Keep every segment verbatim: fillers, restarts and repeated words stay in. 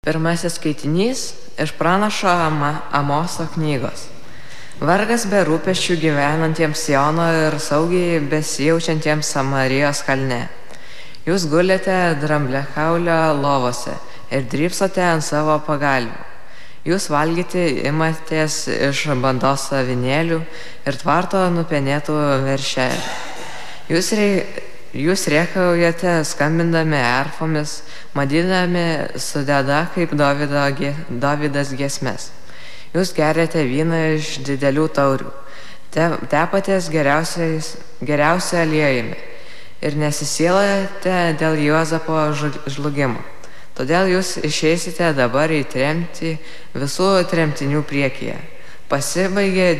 Pirmasis skaitinys iš pranašo Amoso knygos. Vargas be rūpesčių gyvenantiems Siono ir saugiai besijaučiantiems Samarijos kalne. Jūs gulite drambliakaulio lovose ir drybsote ant savo pagalvių. Jūs valgyti imatės iš bandos avinėlių ir tvarto nupenėtų veršelių. Jūs reikia Jūs rėkaujate skambindami erfomis, madinami sudeda kaip Dovido, Dovidas giesmes. Jūs geriate vyną iš didelių taurių, te, tepatės geriausią aliejumi ir nesisielate dėl Juozapo žlugimo. Todėl jūs išeisite dabar į tremtį visų tremtinių priekyje. Pasibaigė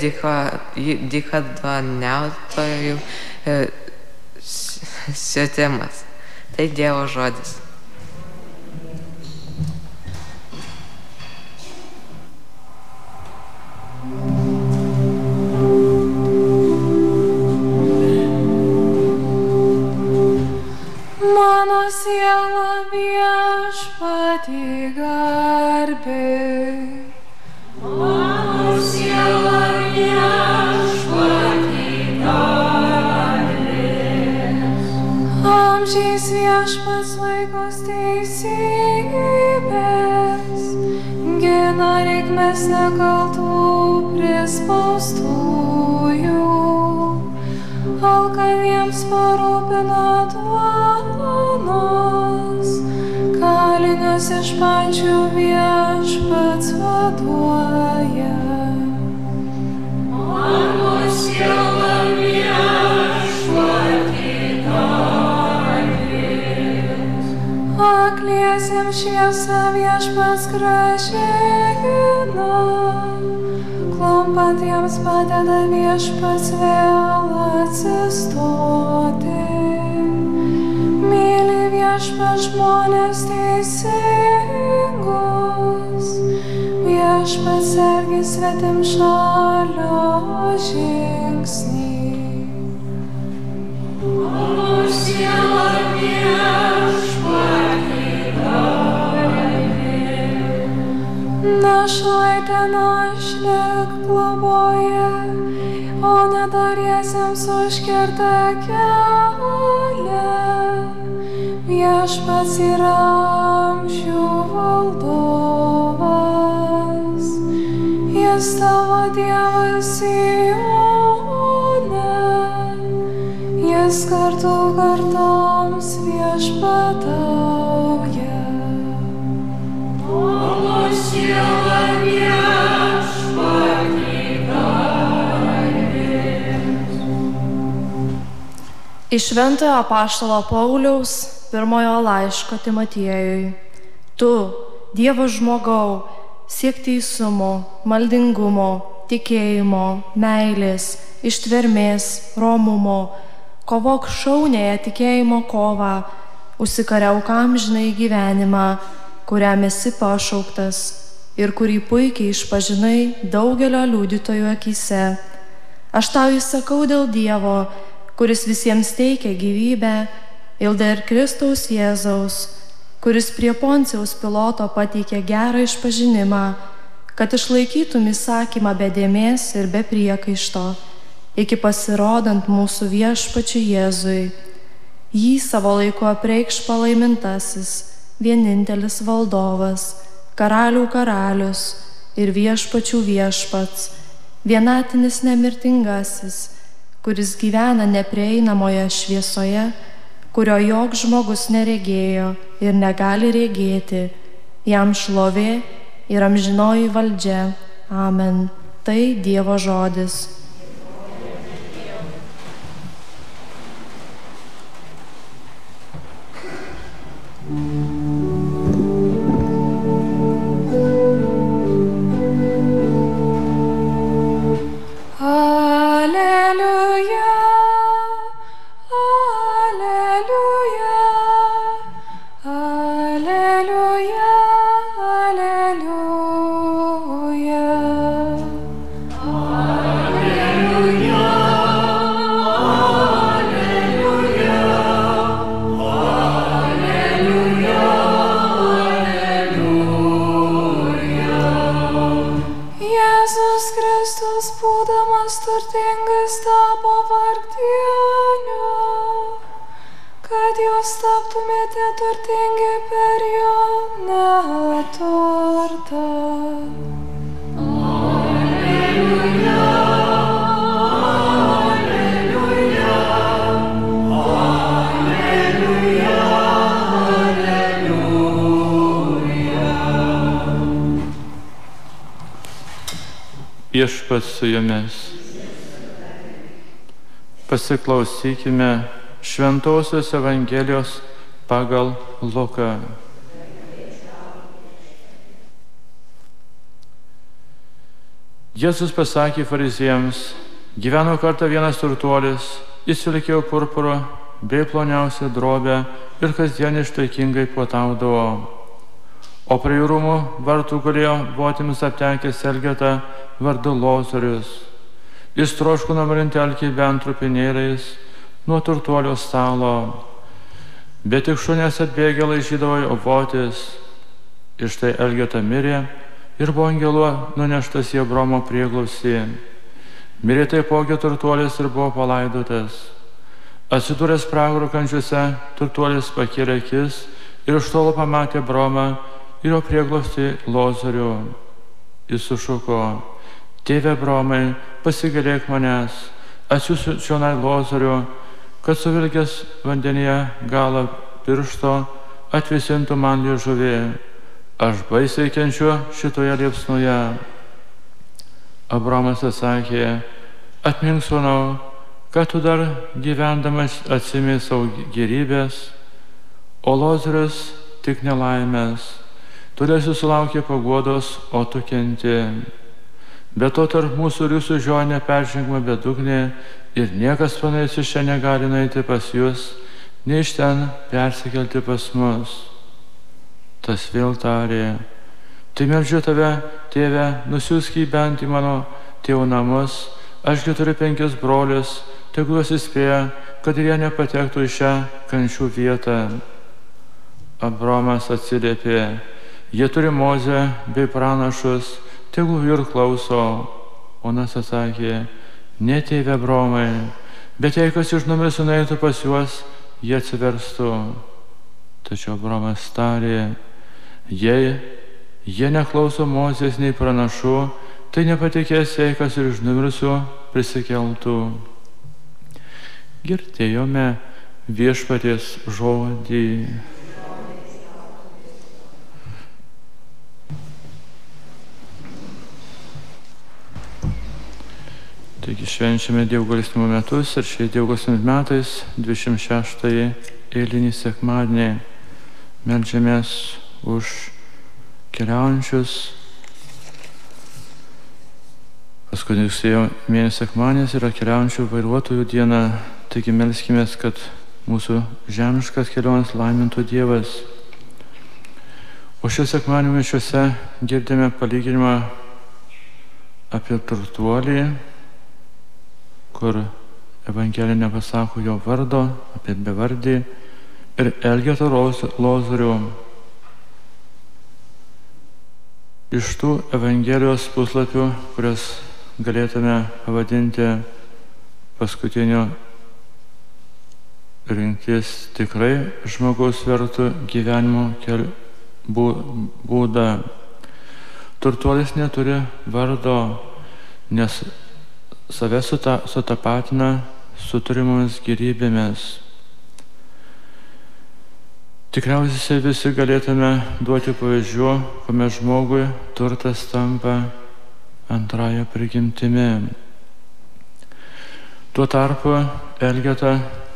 dykaduoniautojų siutimas. Tai Dievo žodis. Mano siela viešpatį garbink. Mano siela viešpatį garbink. Amžiais viešpats laikos teisybės, gina reikmes nekaltų prispaustųjų, alkaniems parūpina duonos, kalinius iš pančių viešpats vaduoja. Mano siela viešpatį garbink. Akliesiems šviesą viešpats grąžina, klampantiems padeda viešpats vėl atsistoti. Myli viešpats žmonės teisingus, viešpats sergi svetimšalio žingsnį. Mano siela viešpatį garbink. Našlaitė našlė globoja, o nedoriesiems užkerta kelią. Viešpats yra amžių valdovas, jis tavo Dievas Sione, jis kartų kartoms viešpatauja. Mano siela viešpatį garbink. Iš Šventojo apaštalo Pauliaus pirmojo laiško Timotiejui. Tu, Dievo žmogau, siek teisumo, maldingumo, tikėjimo, meilės, ištvermės, romumo, kovok šauniąją tikėjimo kovą, užsikariauk amžinąjį gyvenimą, kuriam esi pašauktas ir kurį puikiai išpažinai daugelio liudytojų akyse. Aš tau įsakau dėl Dievo, kuris visiems teikia gyvybę, ir dėl Kristaus Jėzaus, kuris prie Poncijaus Piloto pateikė gerą išpažinimą, kad išlaikytum įsakymą be dėmės ir be priekaišto, iki pasirodant mūsų viešpačiui Jėzui. Jį savo laiku apreikš palaimintasis, vienintelis valdovas, karalių karalius ir viešpačių viešpats, vienatinis nemirtingasis, kuris gyvena neprieinamoje šviesoje, kurio joks žmogus neregėjo ir negali regėti, jam šlovė ir amžinoji valdžia. Amen. Tai Dievo žodis. Alleluia. turtą. Viešpats su jumis. Pasiklausykime Šventosios Evangelijos pagal Luką. Jėzus pasakė fariziejams: gyveno kartą vienas turtuolis, jis vilkėjo purpuru bei ploniausią drobę ir kasdien ištaikingai puotaudavo. O prie jų rūmų vartų gulėjo votimis aptekęs Elgeta vardu Lozorius. Jis troško numarinti alkį bent trupinėliais nuo turtuolio stalo, bet tik šunės atbėgę laižydavo jo votis. Ir štai Elgeta mirė ir buvo angelų nuneštas į Abraomo prieglausį. Mirė taipogi turtuolis ir buvo palaidotas. Atsidūręs pragaro kančiuose, turtuolis pakėlė akis ir iš tolo pamatė Abraomą ir jo prieglaustį Lozorių. Jis sušuko: tėve Abraomai, pasigailėk manęs, atsiųsiu čionai Lozorių, kad suvilkęs vandenyje galą piršto atvėsintų man liežuvį. Aš baisiai kenčiu šitoje liepsnoje. Abraomas atsakė: atmink sūnau, kad tu dar gyvendamas atsimei savo gerybės, o Lozorius tik nelaimės. Todėl susilaukė paguodos, o tu kenti. Be to tarp mūsų ir jūsų žioji neperžengima bedugnė, ir niekas panais iš čia negali nueiti pas jūs, nei iš ten persikelti pas mus. Tas vėl tarė: tai meldžiu tave, tėve, nusiųsk jį bent į mano tėvų namus, ašgi turiu penkis brolius, tegul juos įspėja, kad ir jie nepatektų į šią kančių vietą. Abraomas atsiliepė: jie turi Mozę bei pranašus, tegul jų ir klauso. Onas atsakė: ne, tėve Abraomai, bet jei kas iš numirusių nueitų pas juos, jie atsiverstų. Tačiau Abraomas tarė: jei jie neklauso Mozės nei pranašų, tai nepatikės, jei kas ir iš numirusių prisikeltų. Girdėjome viešpaties žodį. Taigi švenčiame Dievo gailestingumo metus ir šiais Dievo gailestingumo metais dvidešimt šeštąjį eilinį sekmadienį meldžiamės už keliaujančius. Paskutinis rugsėjo mėnesio sekmadienis yra keliaujančių vairuotojų diena, taigi melskimės, kad mūsų žemiškas keliones laimintų Dievas. O šio sekmadienio mišiose girdime palyginimą apie turtuolį, kur Evangelija nepasako jo vardo, apie bevardį, ir Elgetą Lozorių. Iš tų Evangelijos puslapių, kurias galėtume pavadinti paskutinio rinktis tikrai žmogaus vertų gyvenimo būdą. Turtuolis neturi vardo, nes save sutapatina su turimomis gerybėmis. Tikriausiai visi galėtume duoti pavyzdžių, kuomet žmogui turtas tampa antrąja prigimtimi. Tuo tarpu Elgetą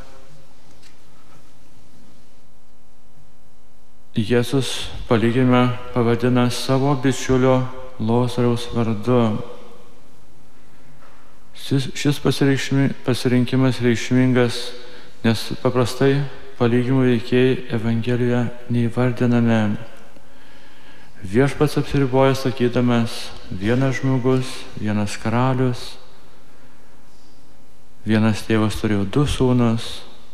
Jėzus palyginimą pavadina savo bičiulio Lozoriaus vardu. Šis, šis pasirinkimas reikšmingas, nes paprastai palyginimų veikėjai Evangelijoje neįvardiname. Viešpats apsiriboja sakydamas: vienas žmogus, vienas karalius, vienas tėvas turėjo du sūnus.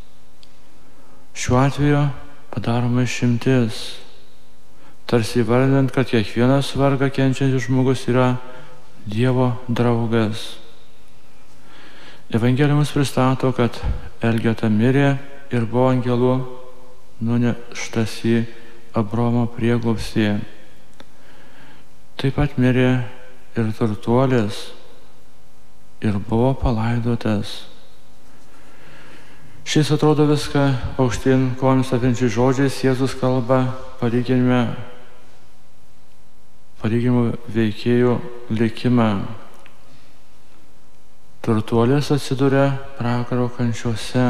Šiuo atveju padaroma išimtis, tarsi įvardinant, kad kiekvienas vargą kenčiantis žmogus yra Dievo draugas. Evangelija mums pristato, kad Elgeta mirė ir buvo angelų nuneštas į Abraomo prieglobstį. Taip pat mirė ir turtuolis ir buvo palaidotas. Šis atrodo viską aukštyn kojomis apinčiais žodžiais Jėzus kalba palyginime, palyginimo veikėjų likimą. Turtuolis atsiduria pragaro kančiose.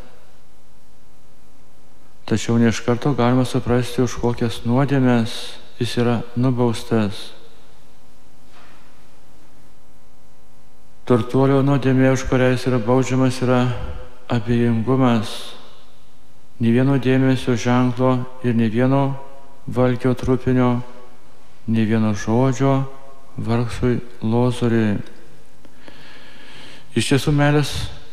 Tačiau ne iš karto galima suprasti, už kokias nuodėmes jis yra nubaustas. Turtuolio nuodėmė, už kurią jis yra baudžiamas, yra abejingumas. Nė vieno dėmesio ženklo ir nė vieno valgio trupinio, nė vieno žodžio vargšui Lozoriui. Iš tiesų meilės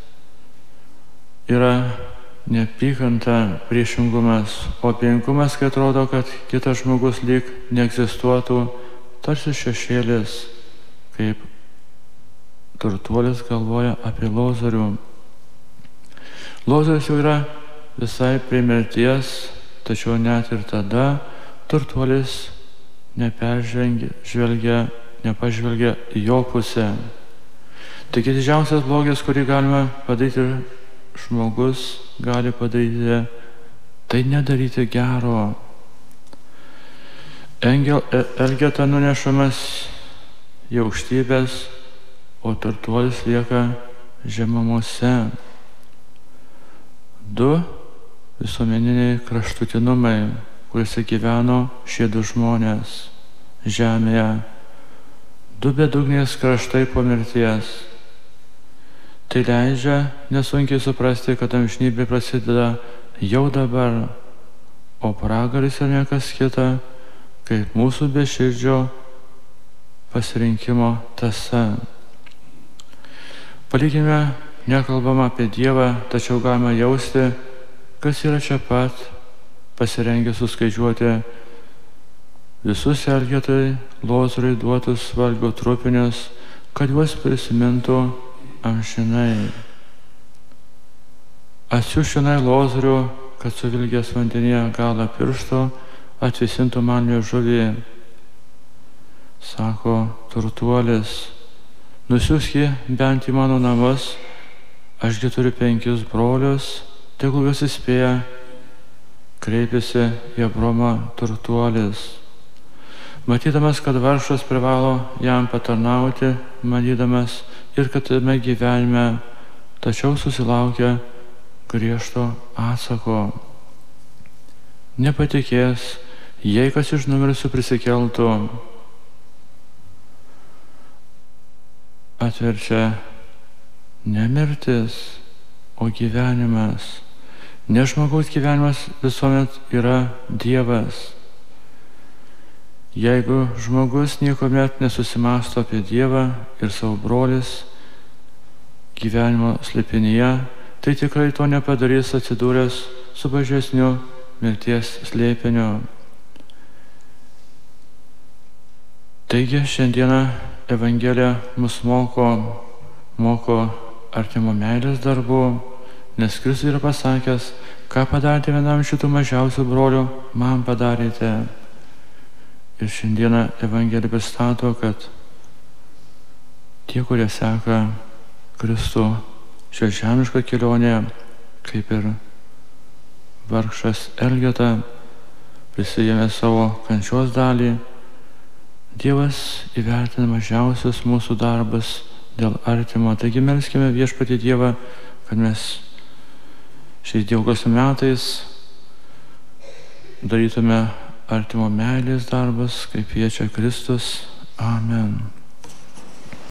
yra neapykanta, priešingumas, o abejingumas, kai atrodo, kad kitas žmogus lyg neegzistuotų, tarsi šešėlis, kaip turtuolis galvoja apie Lozorių. Lozorius jau yra visai prie mirties, tačiau net ir tada turtuolis neperžvelgia, nepažvelgia į jo pusę. Taigi didžiausias blogis, kurį galima padaryti žmogus, gali padaryti, tai nedaryti gero. Engel, Elgeta nunešamas į aukštybės, o turtuolis lieka žemumose. Du visuomeniniai kraštutinumai, kuriuose gyveno šie du žmonės žemėje. Du bedugnės kraštai po mirties. Tai leidžia nesunkiai suprasti, kad amžinybė prasideda jau dabar, o pragaras yra niekas kita, kaip mūsų beširdžio pasirinkimo tąsa. Palyginime, nekalbama apie Dievą, tačiau galima jausti, kas yra čia pat, pasirengę suskaičiuoti visus Elgetai Lozoriui duotus valgio trupinius, kad juos prisimintų amžinai. Atsiųsk čionai Lozorių, kad suvilgęs vandenyje galą piršto atvisintų man liežuvį, sako turtuolis. Nusiųsk jį bent į mano namus, ašgi turiu penkis brolius, tegul juos įspėja, kreipėsi į Abromą turtuolis. Matydamas, kad vargšas privalo jam patarnauti, manydamas ir kad tame gyvenime, tačiau susilaukia griežto atsako. Nepatikės, jei kas iš numirusių prisikeltų. Atverčia ne mirtis, o gyvenimas. Ne žmogaus gyvenimas visuomet yra Dievas. Jeigu žmogus niekuomet nesusimąsto apie Dievą ir savo brolis gyvenimo slėpinyje, tai tikrai to nepadarys atsidūręs su mažesniu mirties slėpiniu. Taigi šiandieną Evangelija mus moko, moko artimo meilės darbų, nes Kristus yra pasakęs, ką padarėte vienam šitų mažiausių brolių, man padarėte. Ir šiandieną Evangelija pristato, kad tie, kurie seka Kristų šią žemišką kelionę, kaip ir vargšas Elgeta, prisijėmė savo kančios dalį, Dievas įvertina mažiausius mūsų darbus dėl artimo. Taigi melskime viešpatį Dievą, kad mes šiais Dievo metais darytume artimo meilės darbus, kaip kviečia Kristus. Amen.